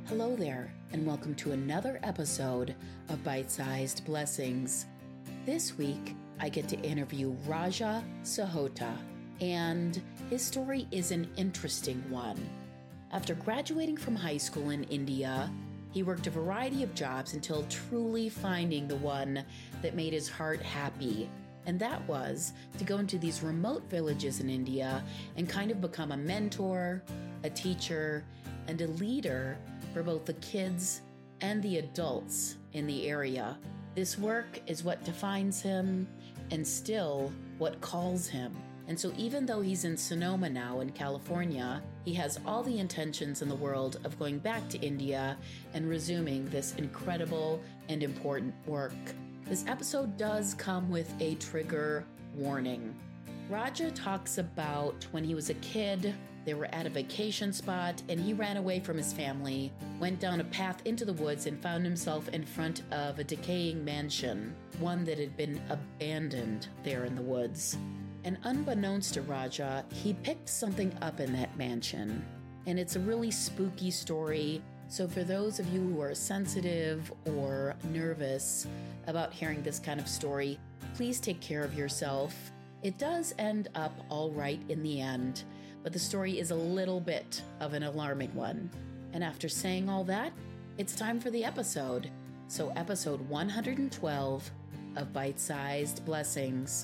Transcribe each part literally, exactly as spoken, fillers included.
Hello there, and welcome to another episode of Bite-Sized Blessings. This week, I get to interview Raja Sahota, and his story is an interesting one. After graduating from high school in India, he worked a variety of jobs until truly finding the one that made his heart happy. And that was to go into these remote villages in India and kind of become a mentor, a teacher, and a leader for both the kids and the adults in the area. This work is what defines him and still what calls him. And so even though he's in Sonoma now in California, he has all the intentions in the world of going back to India and resuming this incredible and important work. This episode does come with a trigger warning. Raja talks about when he was a kid, they were at a vacation spot and he ran away from his family, went down a path into the woods and found himself in front of a decaying mansion, one that had been abandoned there in the woods. And unbeknownst to Raja, he picked something up in that mansion. And it's a really spooky story. So for those of you who are sensitive or nervous about hearing this kind of story, please take care of yourself. It does end up all right in the end, but the story is a little bit of an alarming one. And after saying all that, it's time for the episode. So episode one hundred twelve of Bite-Sized Blessings.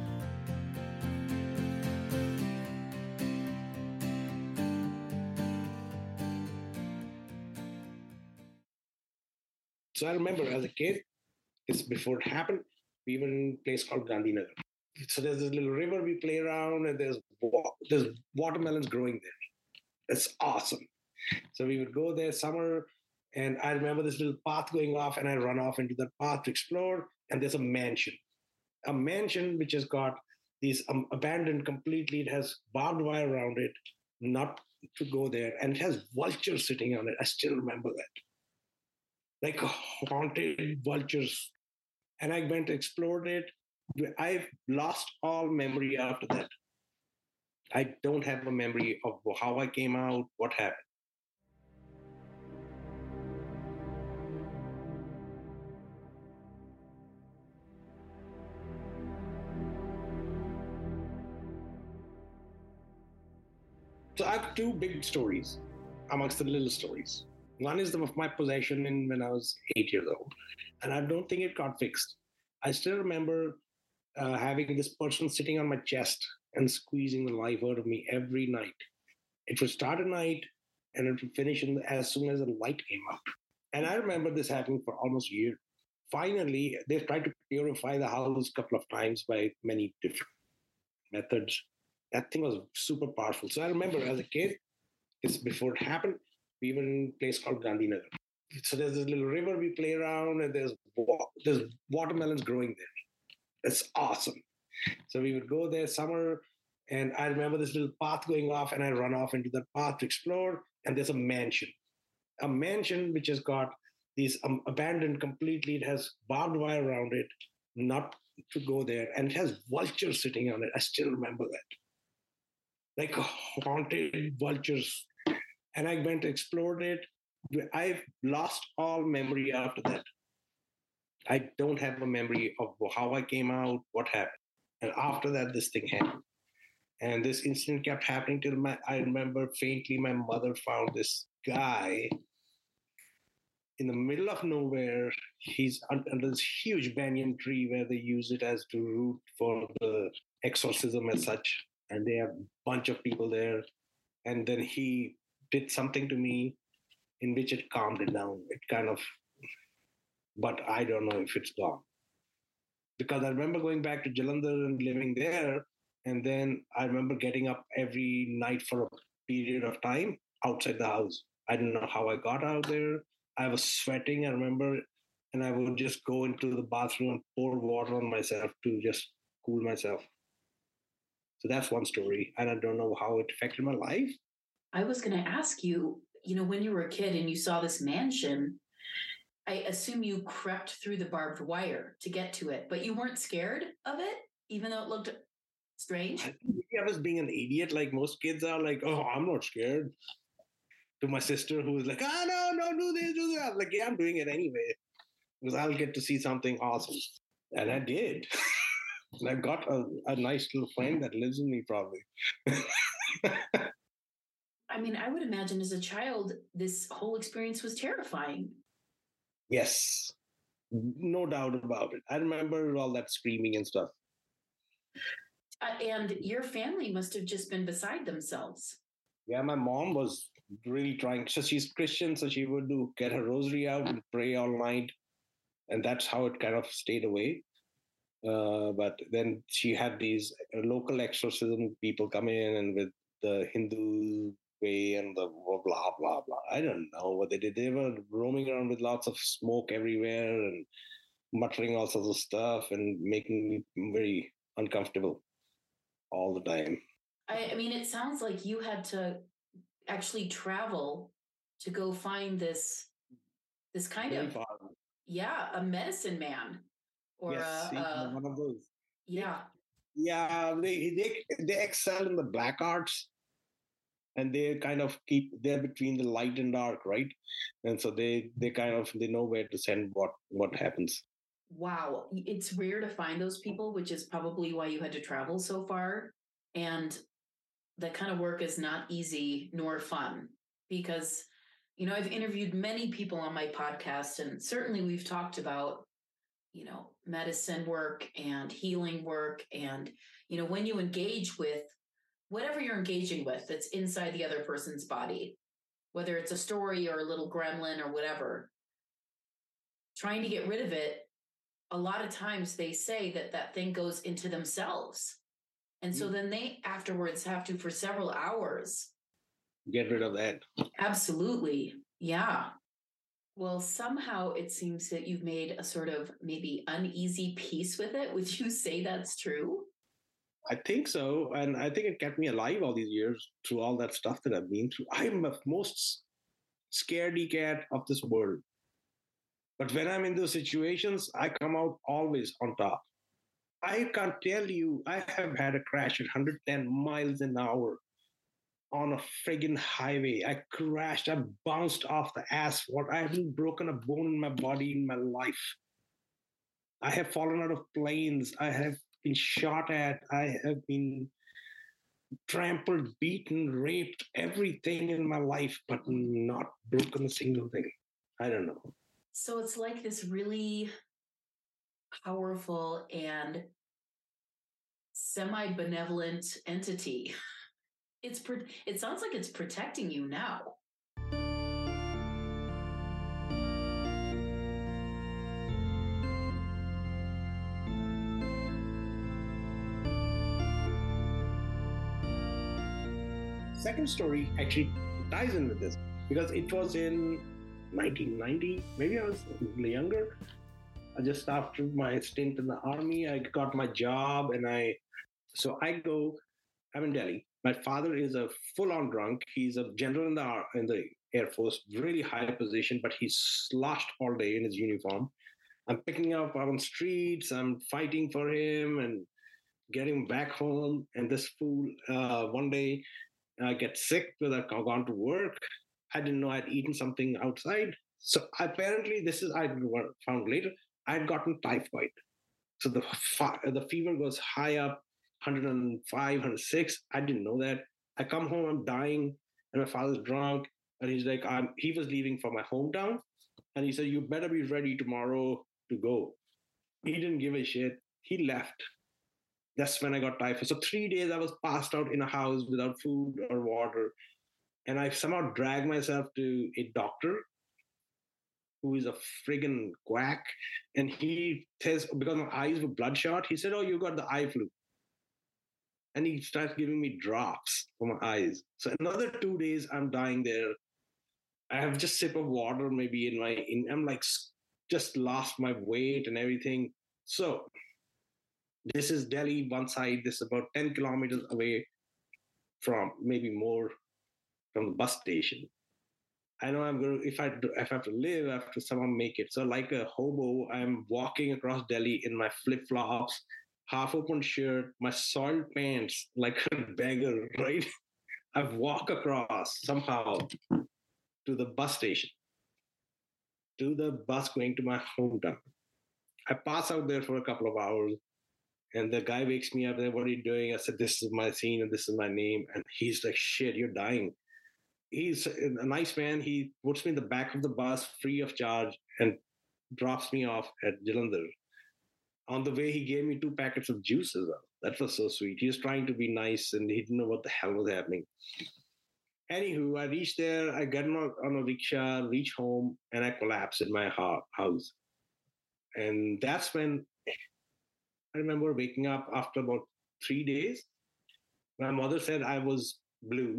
So I remember as a kid, it's before it happened, we were in a place called Gandhinagar. So there's this little river we play around and there's, there's watermelons growing there. It's awesome. So we would go there summer and I remember this little path going off and I run off into that path to explore and there's a mansion. A mansion which has got these um, abandoned completely. It has barbed wire around it, not to go there. And it has vultures sitting on it. I still remember that. Like haunted vultures. And I went and explored it. I've lost all memory after that. I don't have a memory of how I came out, what happened. So I have two big stories amongst the little stories. One is the, of my possession in when I was eight years old. And I don't think it got fixed. I still remember uh, having this person sitting on my chest and squeezing the life out of me every night. It would start at night and it would finish in the, as soon as the light came out. And I remember this happening for almost a year. Finally, they've tried to purify the house a couple of times by many different methods. That thing was super powerful. So I remember as a kid, it's before it happened, we were in a place called Gandhinagar. So there's this little river we play around and there's, there's watermelons growing there. It's awesome. So we would go there summer and I remember this little path going off and I run off into that path to explore and there's a mansion. A mansion which has got these um, abandoned completely. It has barbed wire around it, not to go there. And it has vultures sitting on it. I still remember that. Like haunted vultures. And I went and explored it. I've lost all memory after that. I don't have a memory of how I came out, what happened. And after that, this thing happened. And this incident kept happening till my, I remember faintly my mother found this guy in the middle of nowhere. He's under this huge banyan tree where they use it as to root for the exorcism as such. And they have a bunch of people there. And then he did something to me in which it calmed it down. It kind of, but I don't know if it's gone. Because I remember going back to Jalandhar and living there. And then I remember getting up every night for a period of time outside the house. I don't know how I got out there. I was sweating, I remember, and I would just go into the bathroom and pour water on myself to just cool myself. So that's one story. And I don't know how it affected my life. I was going to ask you, you know, when you were a kid and you saw this mansion, I assume you crept through the barbed wire to get to it, but you weren't scared of it, even though it looked strange? I think I was being an idiot like most kids are, like, oh, I'm not scared. to my sister who was like, "Ah, oh, no, no, do this, do that." I was like, "Yeah, I'm doing it anyway because I'll get to see something awesome," and I did. And I've got a, a nice little friend that lives with me, probably. I mean, I would imagine as a child, this whole experience was terrifying. Yes, no doubt about it. I remember all that screaming and stuff. Uh, and your family must have just been beside themselves. Yeah, my mom was really trying. So she's Christian, so she would do get her rosary out and pray all night, and that's how it kind of stayed away. Uh, but then she had these local exorcism people come in and with the Hindu way and the blah blah blah. I don't know what they did. They were roaming around with lots of smoke everywhere and muttering all sorts of stuff and making me very uncomfortable all the time. I, I mean, it sounds like you had to actually travel to go find this this kind very of far. Yeah, a medicine man. Or yes, a, a, one of those. Yeah. Yeah, they they they excel in the black arts, and they kind of keep they're between the light and dark, right? And so they they kind of they know where to send what what happens. Wow, it's rare to find those people, which is probably why you had to travel so far. And that kind of work is not easy nor fun because, you know, I've interviewed many people on my podcast, and certainly we've talked about, you know, medicine work and healing work. And, you know, when you engage with whatever you're engaging with that's inside the other person's body, whether it's a story or a little gremlin or whatever, trying to get rid of it, a lot of times they say that that thing goes into themselves. And so then they afterwards have to, for several hours, get rid of that. Absolutely. Yeah. Well, somehow it seems that you've made a sort of maybe uneasy peace with it. Would you say that's true? I think so. And I think it kept me alive all these years through all that stuff that I've been through. I'm the most scaredy cat of this world. But when I'm in those situations, I come out always on top. I can't tell you, I have had a crash at one hundred ten miles an hour on a friggin' highway. I crashed, I bounced off the asphalt. I haven't broken a bone in my body in my life. I have fallen out of planes. I have been shot at. I have been trampled, beaten, raped, everything in my life, but not broken a single thing. I don't know. So it's like this really powerful and semi-benevolent entity. It's it sounds like it's protecting you now. Second story actually ties in with this because it was in nineteen ninety. Maybe I was younger. Just after my stint in the army, I got my job, and I so I go. I'm in Delhi. My father is a full-on drunk. He's a general in the in the Air Force, really high position, but he's sloshed all day in his uniform. I'm picking up on streets. I'm fighting for him and getting back home. And this fool, uh, one day, I get sick because I've gone to work. I didn't know I'd eaten something outside. So apparently, this is I found later. I'd gotten typhoid. So the the fever goes high up, one oh five, one oh six. I didn't know that. I come home, I'm dying, and my father's drunk, and he's like, I'm, he was leaving for my hometown, and he said, "You better be ready tomorrow to go." He didn't give a shit. He left. That's when I got typhoid. So three days I was passed out in a house without food or water, and I somehow dragged myself to a doctor who is a friggin' quack. And he says, because my eyes were bloodshot, he said, "Oh, you got the eye flu." And he starts giving me drops for my eyes. So another two days, I'm dying there. I have just sip of water maybe in my, in, I'm like, just lost my weight and everything. So this is Delhi, one side. This is about ten kilometers away from, maybe more, from the bus station. I know I'm going to, if I, do, if I have to live, I have to somehow make it. So like a hobo, I'm walking across Delhi in my flip-flops, half-open shirt, my soiled pants, like a beggar, right? I've walked across somehow. to the bus station, to the bus going to my hometown. I pass out there for a couple of hours, and the guy wakes me up. What are you doing? I said, this is my scene and this is my name. And he's like, shit, you're dying. He's a nice man. He puts me in the back of the bus free of charge and drops me off at Jalandhar. On the way, he gave me two packets of juice as well. That was so sweet. He was trying to be nice, and he didn't know what the hell was happening. Anywho, I reached there. I got on a, on a rickshaw, reach home, and I collapsed in my house. And that's when I remember waking up after about three days. My mother said I was blue,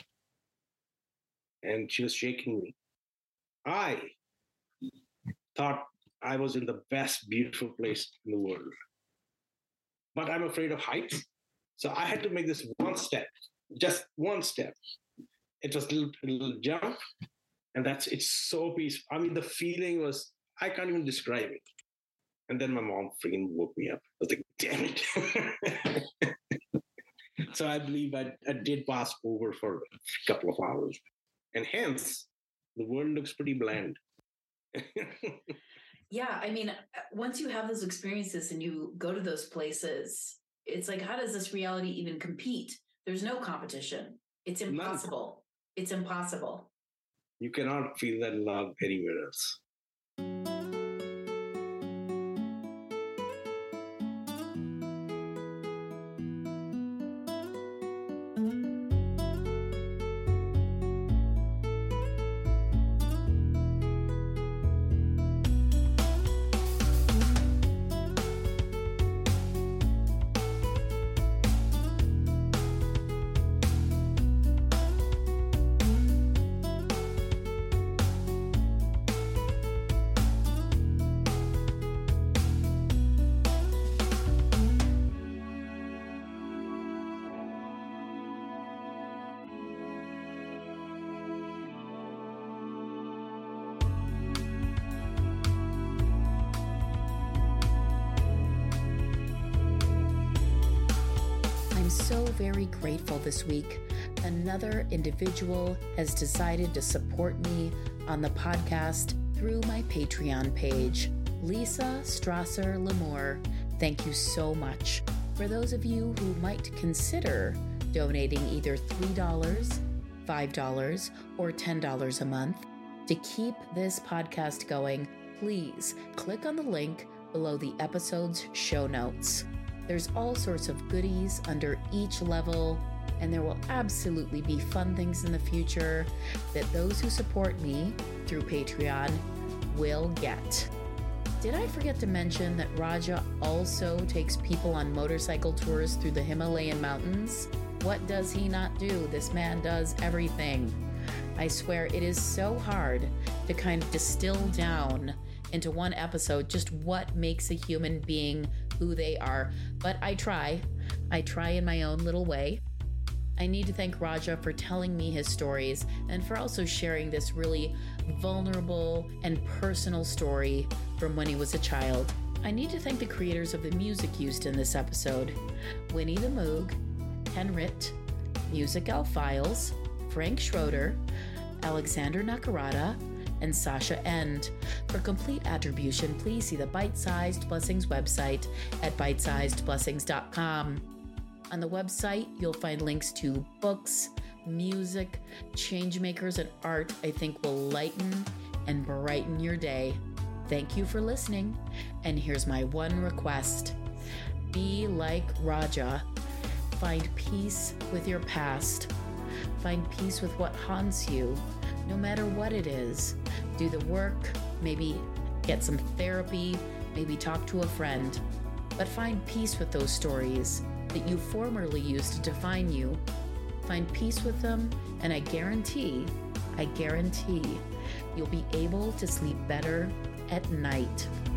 and she was shaking me. I thought I was in the best, beautiful place in the world. But I'm afraid of heights. So I had to make this one step, just one step. It was a little, a little jump. And that's, it's so peaceful. I mean, the feeling was, I can't even describe it. And then my mom freaking woke me up. I was like, damn it. So I believe I, I did pass over for a couple of hours. And hence, the world looks pretty bland. Yeah, I mean, once you have those experiences and you go to those places, it's like, how does this reality even compete? There's no competition. It's impossible. None. It's impossible. You cannot feel that love anywhere else. So very grateful this week. Another individual has decided to support me on the podcast through my Patreon page. Lisa Strasser Lamore, thank you so much. For those of you who might consider donating either three dollars, five dollars, or ten dollars a month to keep this podcast going, please click on the link below the episode's show notes. There's all sorts of goodies under each level, and there will absolutely be fun things in the future that those who support me through Patreon will get. Did I forget to mention that Raja also takes people on motorcycle tours through the Himalayan mountains? What does he not do? This man does everything. I swear it is so hard to kind of distill down into one episode just what makes a human being who they are. But I try. I try in my own little way. I need to thank Raja for telling me his stories and for also sharing this really vulnerable and personal story from when he was a child. I need to thank the creators of the music used in this episode: Winnie the Moog, Ken Ritt, Musical Files, Frank Schroeder, Alexander Nakarada, and Sasha End. For complete attribution, please see the Bite-Sized Blessings website at bite sized blessings dot com. On the website, you'll find links to books, music, changemakers, and art I think will lighten and brighten your day. Thank you for listening, and here's my one request. Be like Raja. Find peace with your past. Find peace with what haunts you, no matter what it is. Do the work, maybe get some therapy, maybe talk to a friend. But find peace with those stories that you formerly used to define you. Find peace with them, and I guarantee, I guarantee, you'll be able to sleep better at night.